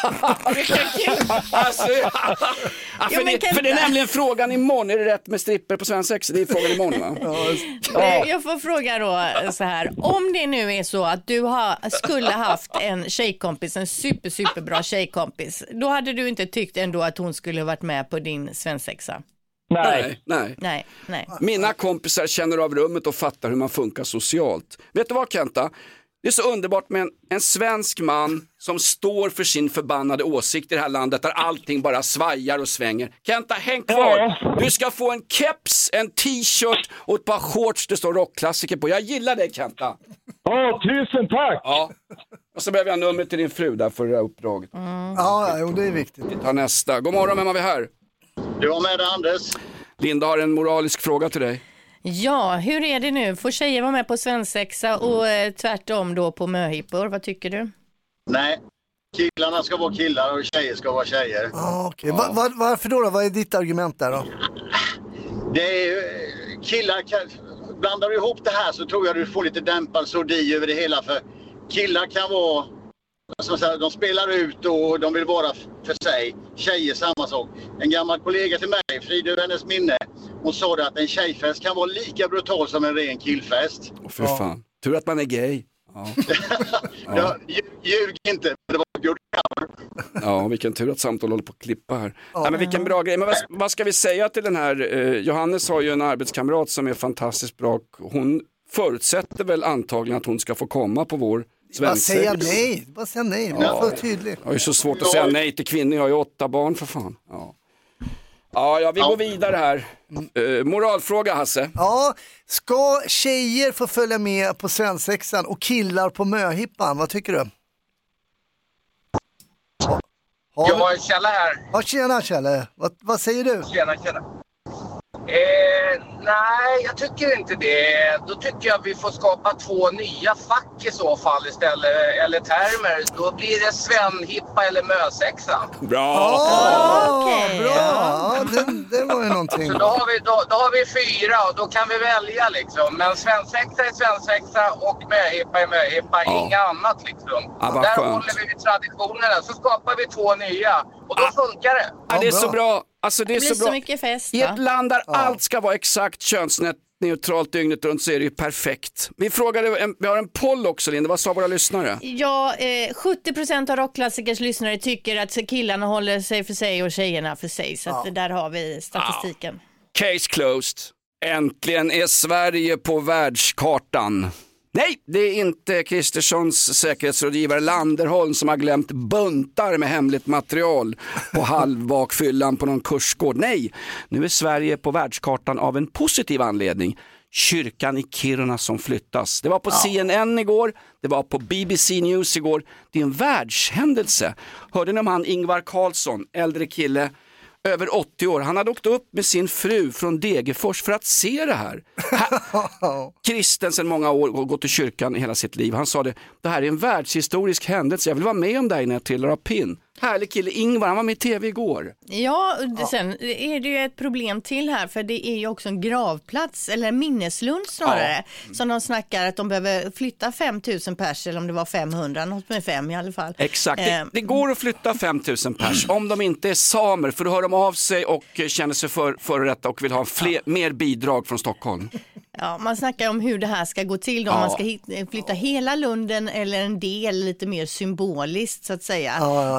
För det är nämligen frågan imorgon. Är det rätt med stripper på svensexa? Det är frågan imorgon, va? Jag får fråga då så här. Om det nu är så att du skulle haft en tjejkompis, en superbra tjejkompis, då hade du inte tyckt ändå att hon skulle varit med på din svensexa? Nej. Mina kompisar känner av rummet och fattar hur man funkar socialt. Vet du vad, Kenta? Det är så underbart med en svensk man som står för sin förbannade åsikt i det här landet där allting bara svajar och svänger. Kenta, häng kvar. Du ska få en keps, en t-shirt och ett par shorts det står rockklassiker på. Jag gillar dig, Kenta. Tusen tack. Ja. Och så behöver jag nummer till din fru där för det här uppdraget. Ja, det är viktigt. Vi tar nästa. God morgon, vem har vi här? Du har med dig, Anders. Linda har en moralisk fråga till dig. Ja, hur är det nu? Får tjejer vara med på svensexa och tvärtom då på möhippor? Vad tycker du? Nej, killarna ska vara killar och tjejer ska vara tjejer. Okej. Varför då? Vad är ditt argument där då? Det är killar, blandar du ihop det här så tror jag du får lite dämpad sordi över det hela. För killar kan vara, som sagt, de spelar ut och de vill vara för sig. Tjejer samma sak. En gammal kollega till mig, Frida Wennes minne, hon sa det att en tjejfest kan vara lika brutal som en ren killfest. För fan. Tur att man är gay. Ja. Ljug inte, det var good cover. Ja, vilken tur att samtal håller på att klippa här. Ja, men vilken bra grej. Men vad ska vi säga till den här? Johannes har ju en arbetskamrat som är fantastiskt bra. Hon förutsätter väl antagligen att hon ska få komma på vår svensexa. Bara säga nej. Det är för tydligt. Det är så svårt att säga nej till kvinnor. Jag har ju 8 barn för fan. Ja, vi går vidare här. Moralfråga, Hasse. Ja, ska tjejer få följa med på svensexan och killar på möhippan? Vad tycker du? Jag har Kjelle här. Ja, tjena Kjelle. Vad säger du? Tjena. Nej, jag tycker inte det. Då tycker jag vi får skapa 2 nya fack i så fall istället, eller termer. Då blir det Svenhippa eller Mösexa. Bra! Okay. Bra! Ja, det var ju någonting. Så då har vi 4 och då kan vi välja liksom. Men svensexa är svensexa och möhippa är möhippa, inga annat liksom. Där håller vi vid traditionerna, så skapar vi 2 nya och då funkar det. Ja, det är så bra. Alltså, det blir så mycket fest. I ett land där allt ska vara exakt könsneutralt dygnet runt så är det ju perfekt. Vi har en poll också, Linda. Vad sa våra lyssnare? Ja, 70% av rockklassikers lyssnare tycker att killarna håller sig för sig och tjejerna för sig. Så att där har vi statistiken. Case closed. Äntligen är Sverige på världskartan. Nej, det är inte Kristerssons säkerhetsrådgivare Landerholm som har glömt buntar med hemligt material på halvbakfyllan på någon kursgård. Nej, nu är Sverige på världskartan av en positiv anledning. Kyrkan i Kiruna som flyttas. Det var på CNN igår, det var på BBC News igår. Det är en världshändelse. Hörde ni om han Ingvar Carlsson, äldre kille, över 80 år. Han hade åkt upp med sin fru från Degerfors för att se det här. Kristen sedan många år och gått till kyrkan i hela sitt liv. Han sa det här är en världshistorisk händelse. Jag vill vara med om det här när jag trillar av pinn. Härlig kille Ingvar, han var med i tv igår. Ja, sen är det ju ett problem till här, för det är ju också en gravplats, eller minneslund snarare, som de snackar att de behöver flytta 5000 pers, eller om det var 500, något med 5 i alla fall. Exakt, det går att flytta 5000 pers om de inte är samer, för då hör de av sig och känner sig förrätta och vill ha mer bidrag från Stockholm. Ja, man snackar om hur det här ska gå till, om man ska flytta hela lunden eller en del lite mer symboliskt så att säga.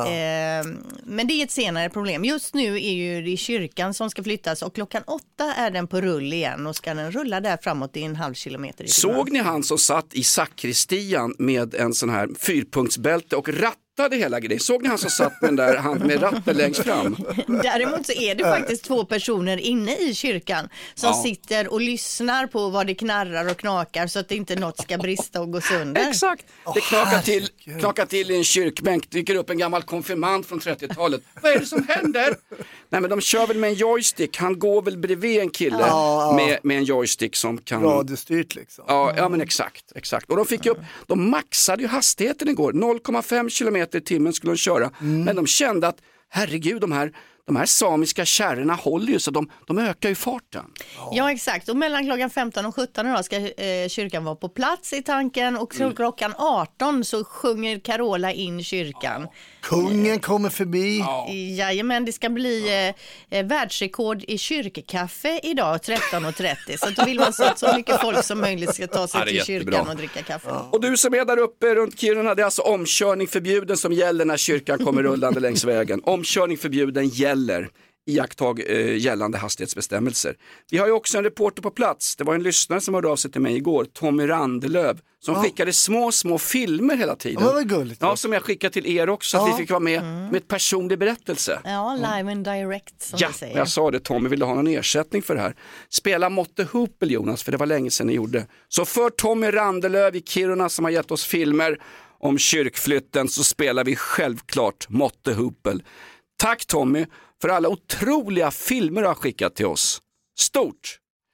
Men det är ett senare problem. Just nu är ju det kyrkan som ska flyttas och 8:00 är den på rull igen och ska den rulla där framåt i 0,5 kilometer. Såg ni han som satt i sakristian med en sån här 4-punktsbälte och rattade hela grejen? Såg ni han som satt med ratten längst fram? Däremot så är det faktiskt 2 personer inne i kyrkan som sitter och lyssnar på vad det knarrar och knakar så att det inte något ska brista och gå sönder. Exakt, det knakar till i en kyrkbänk, dyker upp en gammal konfirmand från 30-talet. Vad är det som händer? Nej, men de kör väl med en joystick. Han går väl bredvid en kille med en joystick som kan... Radiostyrt liksom. Ja, men exakt. Och de maxade ju hastigheten igår. 0,5 kilometer i timmen skulle de köra. Men de kände att, herregud, de här samiska kärrorna håller ju så de ökar ju farten. Ja, exakt. Och mellan klockan 15 och 17 idag ska kyrkan vara på plats i tanken och klockan 18 så sjunger Carola in kyrkan. Kungen kommer förbi. Jajamän, det ska bli världsrekord i kyrkkaffe idag 13.30. Så då vill man så mycket folk som möjligt ska ta sig till kyrkan och dricka kaffe. Och du som är där uppe runt Kiruna, det är alltså omkörning förbjuden som gäller när kyrkan kommer rullande längs vägen. Omkörning förbjuden gäller. Iakttag gällande hastighetsbestämmelser. Vi har ju också en reporter på plats. Det var en lyssnare som hörde av sig till mig igår, Tommy Randelöv, som skickade små filmer hela tiden. Det var gulligt. Ja, som jag skickade till er också, att vi fick vara med ett personlig berättelse. Ja, live and direct som vi säger. Jag sa det, Tommy ville ha någon ersättning för det här. Spela Motte Hupel, Jonas, för det var länge sedan ni gjorde. Så för Tommy Randelöv i Kiruna som har gett oss filmer om kyrkflytten så spelar vi självklart Motte Hupel. Tack Tommy för alla otroliga filmer du har skickat till oss. Stort!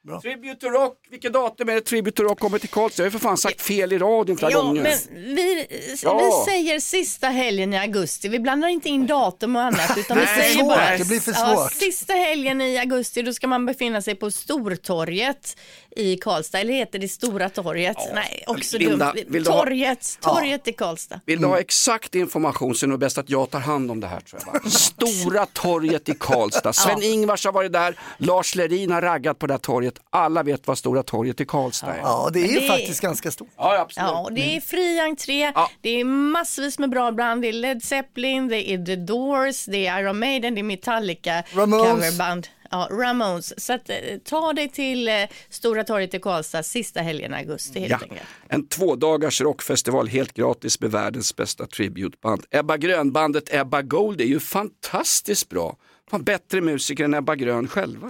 Bra. Tribute to Rock, vilket datum är det Tribute to Rock kommer till Karlstad? Jag har för fan sagt fel i radion flera gånger. Men vi säger sista helgen i augusti. Vi blandar inte in datum och annat, utan vi säger bara det blir för svårt. Sista helgen i augusti, då ska man befinna sig på Stortorget i Karlstad. Eller heter det Stora torget? Nej, också Linda, dumt. Torget i Karlstad. Vill du ha exakt information så är det bäst att jag tar hand om det här, tror jag. Stora torget i Karlstad. Sven-Ingvars har varit där. Lars Lerin har raggat på det här torget. Alla vet vad Stora torget i Karlstad är. Ja, det är faktiskt ganska stort. Ja, absolut. Ja, det är fri entré. Det är massvis med bra band. Det är Led Zeppelin, det är The Doors, det är Iron Maiden, det är Metallica, coverband. Ja, Ramones. Så att, ta dig till Stora torget i Karlstad sista helgen i augusti. Helt enkelt. En 2-dagars rockfestival helt gratis med världens bästa tributeband. Ebba Grön-bandet Ebba Gold är ju fantastiskt bra. Fan, bättre musiker än Ebba Grön själva.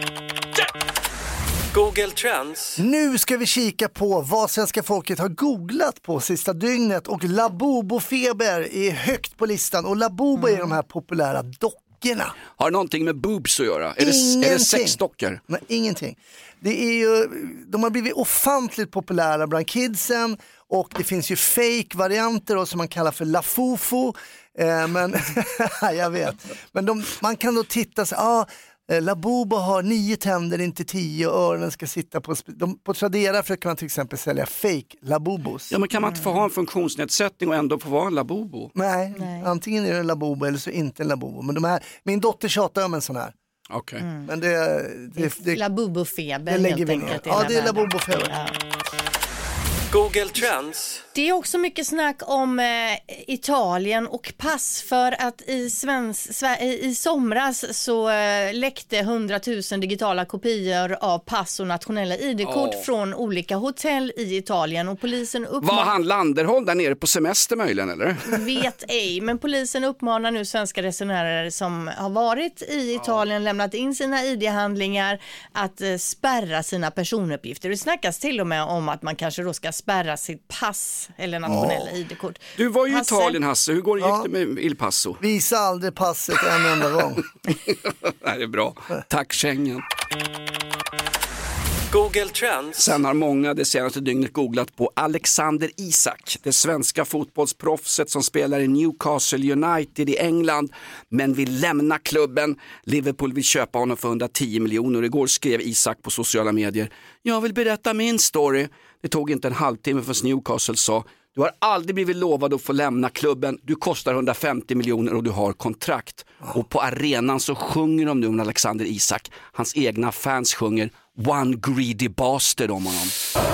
Google Trends. Nu ska vi kika på vad svenska folket har googlat på sista dygnet, och Labubu-feber är högt på listan, och Labubu är de här populära dockorna. Har det någonting med boobs att göra? Är det sexdockor? Nej, ingenting. Det är ju, de har blivit ofantligt populära bland kidsen, och det finns ju fake-varianter som man kallar för Lafufu. Men jag vet. Men man kan då titta så Labubu har 9 tänder, inte 10, och öronen ska sitta på Tradera försöker man till exempel sälja fake Labubus. Ja, men kan man inte få ha en funktionsnedsättning och ändå få vara en Labubu? Nej. Antingen är det en Labubu eller så inte en Labubu. Men de här, min dotter tjatar om en sån här. Okej. Men det Labubu-feber. Det lägger vi ner. Ja, det är Labubu-feber. Ja. Google Trends. Det är också mycket snack om Italien och pass, för att i somras så läckte 100 000 digitala kopior av pass och nationella ID-kort från olika hotell i Italien, och polisen Var han Landerholm där nere på semester möjligen, eller? Vet ej, men polisen uppmanar nu svenska resenärer som har varit i Italien, lämnat in sina ID-handlingar, att spärra sina personuppgifter. Det snackas till och med om att man kanske då ska spärra sitt pass eller nationella ID-kort. Du var ju i Italien, Hasse. Hur gick det med Il Passo? Visa aldrig passet en enda gång. Det är bra. Tack, Schengen. Google Trends. Sen har många det senaste dygnet googlat på Alexander Isak, det svenska fotbollsproffset som spelar i Newcastle United i England, men vill lämna klubben. Liverpool vill köpa honom för 110 miljoner. Igår skrev Isak på sociala medier: jag vill berätta min story. Det tog inte en halvtimme för Newcastle sa: du har aldrig blivit lovad att få lämna klubben. Du kostar 150 miljoner och du har kontrakt. Och på arenan så sjunger de nu om Alexander Isak. Hans egna fans sjunger One Greedy Bastard om honom.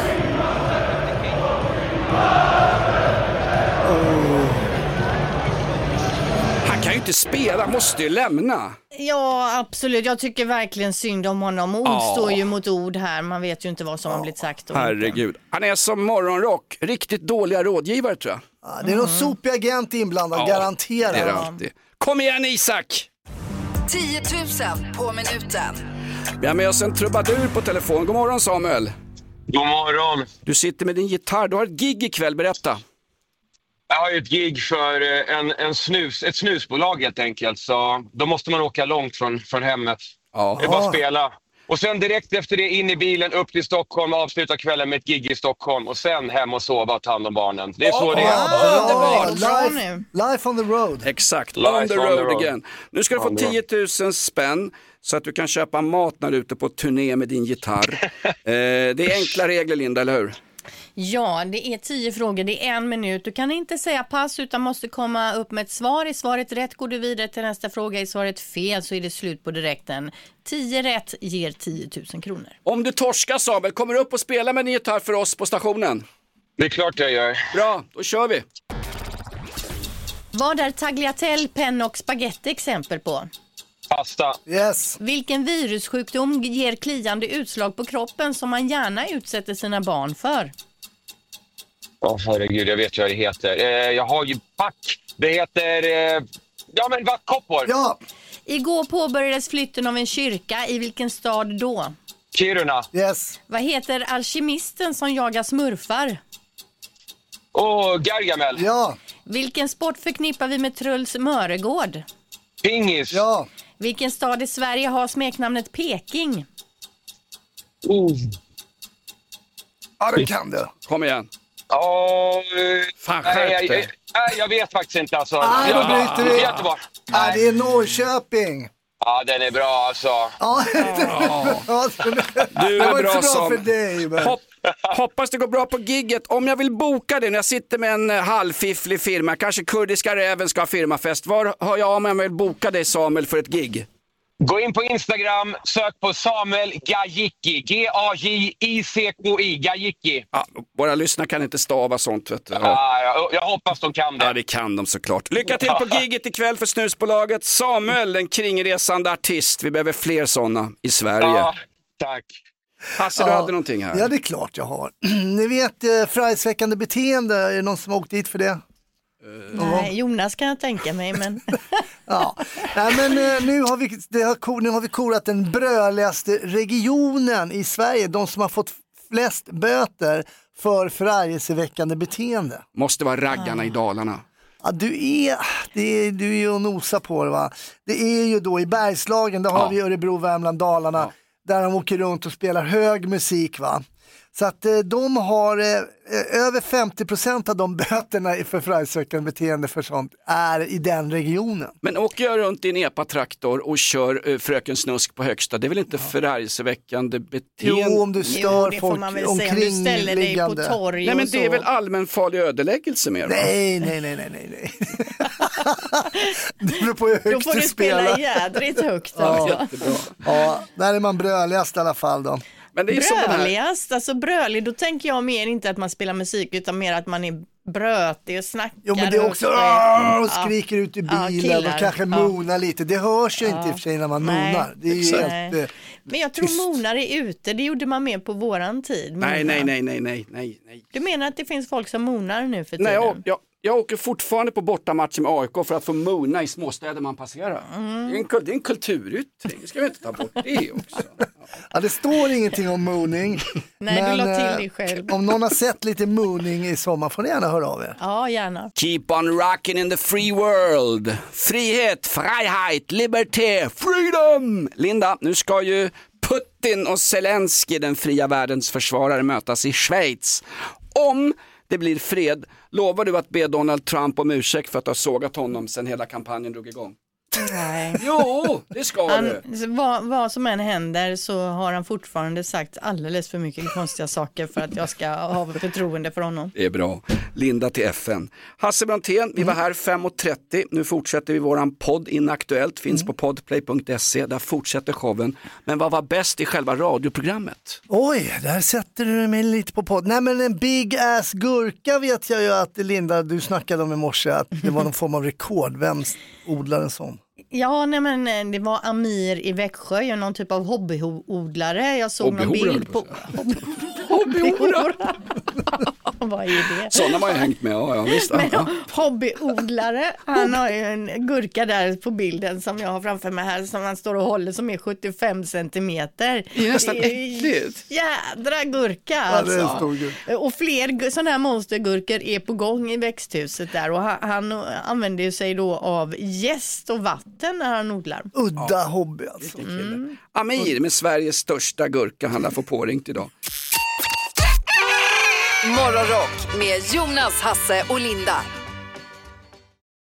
Han kan ju inte spela, måste ju lämna. Ja, absolut. Jag tycker verkligen synd om honom. Ord står ju mot ord här. Man vet ju inte vad som har blivit sagt. Herregud. Han är som morgonrock. Riktigt dåliga rådgivare, tror jag. Ja, det är någon sopig agent inblandad, garanterat. Det är det alltid. Kom igen, Isak! 10 000 på minuten. Vi har med oss en trubadur på telefon. God morgon, Samuel. God morgon. Du sitter med din gitarr. Du har ett gig ikväll, berätta. Jag har ju ett gig för ett snusbolag helt enkelt. Så då måste man åka långt från hemmet. Det är bara att spela. Och sen direkt efter det in i bilen, upp till Stockholm, avsluta kvällen med ett gig i Stockholm. Och sen hem och sova och ta hand om barnen. Det är så det är. Life on the road. Exakt, on the road again. Nu ska du få 10 000 spänn så att du kan köpa mat när du är ute på turné med din gitarr. Det är enkla regler, Linda, eller hur? Ja, det är 10 frågor, det är 1 minut. Du kan inte säga pass utan måste komma upp med ett svar. I svaret rätt går du vidare till nästa fråga. I svaret fel så är det slut på direkten. 10 rätt ger 10 000 kronor. Om du torskar, Samuel, kommer du upp och spela med din gitarr för oss på stationen? Det är klart jag gör. Bra, då kör vi. Vad är tagliatelle, penna och spaghetti exempel på? Pasta. Yes. Vilken virussjukdom ger kliande utslag på kroppen som man gärna utsätter sina barn för? Herregud, jag vet ju vad det heter. Jag har ju pack. Det heter... vattkoppor. Ja. Igår påbörjades flytten av en kyrka. I vilken stad då? Kiruna. Yes. Vad heter alkemisten som jagar smurfar? Gargamel. Ja. Vilken sport förknippar vi med Truls Möregård? Pingis. Ja. Vilken stad i Sverige har smeknamnet Peking? Ja, det kan du. Kom igen. Fan, jag vet faktiskt inte alltså. Då bryter vi. Göteborg. Det är Norrköping. Ja, den är bra alltså. Du är bra för dig. Hoppas det går bra på gigget. Om jag vill boka det när jag sitter med en halvfifflig firma, kanske Kurdiska Räven ska ha firmafest. Var har jag om jag vill boka dig, Samuel, för ett gig? Gå in på Instagram, sök på Samuel Gajicki. Gajicki, Gajicki. Ja, våra lyssnare kan inte stava sånt, vet du. Jag hoppas de kan det. Ja, det kan de såklart. Lycka till på gigget ikväll för Snusbolaget. Samuel, en kringresande artist. Vi behöver fler sådana i Sverige. Ja, tack. Hasse, du hade någonting här. Ja, det är klart jag har. Ni vet förargelseväckande beteende, är det någon som har åkt dit för det? Nej, Jonas kan jag tänka mig, men... Nej, men nu har vi korat den bröligaste regionen i Sverige. De som har fått flest böter för förargelseväckande beteende. Måste vara raggarna i Dalarna. Ja, du är ju att nosa på det, va? Det är ju då i Bergslagen, där har vi Örebro, Värmland, Dalarna. Där de åker runt och spelar hög musik, va? Så att de har över 50% av de böterna för förargelseväckande beteende för sånt är i den regionen. Men åker jag runt i en epatraktor och kör Fröken Snusk på högsta, det är väl inte förargelseväckande beteende? Jo, om du stör folk omkringliggande. Om du ställer dig på torg. Nej, men det är väl allmänfarlig ödeläggelse mer, va? Nej. Det beror på hur högt du spelar. Då får du spela jädrigt högt alltså. Ja, där är man bröligast i alla fall då. Men det är bröligast, alltså brölig, då tänker jag mer inte att man spelar musik utan mer att man är brötig och snackar. Jo, men det är också och skriker ut i bilen och kanske monar lite. Det hörs ju inte i och för sig när man monar. Det är ju helt, men jag tror monar är ute, det gjorde man mer på våran tid. Nej. Du menar att det finns folk som monar nu för tiden? Nej, jag åker fortfarande på bortamatcher med AIK för att få mona i småstäder man passerar. Det är en kulturyttring, ska vi inte ta bort det också? Ja, det står ingenting om mooning. Nej, men, du la till dig själv. Om någon har sett lite mooning i sommar får ni gärna höra av er. Ja, gärna. Keep on rocking in the free world. Frihet, frihet, liberté, freedom. Linda, nu ska ju Putin och Zelensky, den fria världens försvarare, mötas i Schweiz. Om det blir fred, lovar du att be Donald Trump om ursäkt för att ha sågat honom sedan hela kampanjen drog igång? Nej. Jo, det ska du. Vad som än händer så har han fortfarande sagt alldeles för mycket konstiga saker för att jag ska ha förtroende för honom. Det är bra. Linda till FN. Hasse Brontén, vi var här 5:30. Nu fortsätter vi våran podd Inaktuellt. Finns på podplay.se. Där fortsätter showen. Men vad var bäst i själva radioprogrammet? Oj, där sätter du mig lite på podd. Nej, men en big ass gurka vet jag ju att Linda, du snackade om i morse. Att det var någon form av rekord. Vem odlar en sån? Ja, nej, men det var Amir i Växjö, någon typ av hobbyodlare. Jag såg någon bild på... Hobbyodlare? Vad är det? Sådana har jag hängt med, ja visst. Men, hobbyodlare, han har ju en gurka där på bilden som jag har framför mig här som han står och håller som är 75 centimeter. Det är nästan äckligt. Jädra gurka alltså. Ja, det är stor gurka. Och fler sådana här monstergurkor är på gång i växthuset där och han använder ju sig då av jäst och vatten när han odlar. Udda hobby alltså. Amir med Sveriges största gurka, han har fått påringt idag. Morgonrock med Jonas, Hasse och Linda.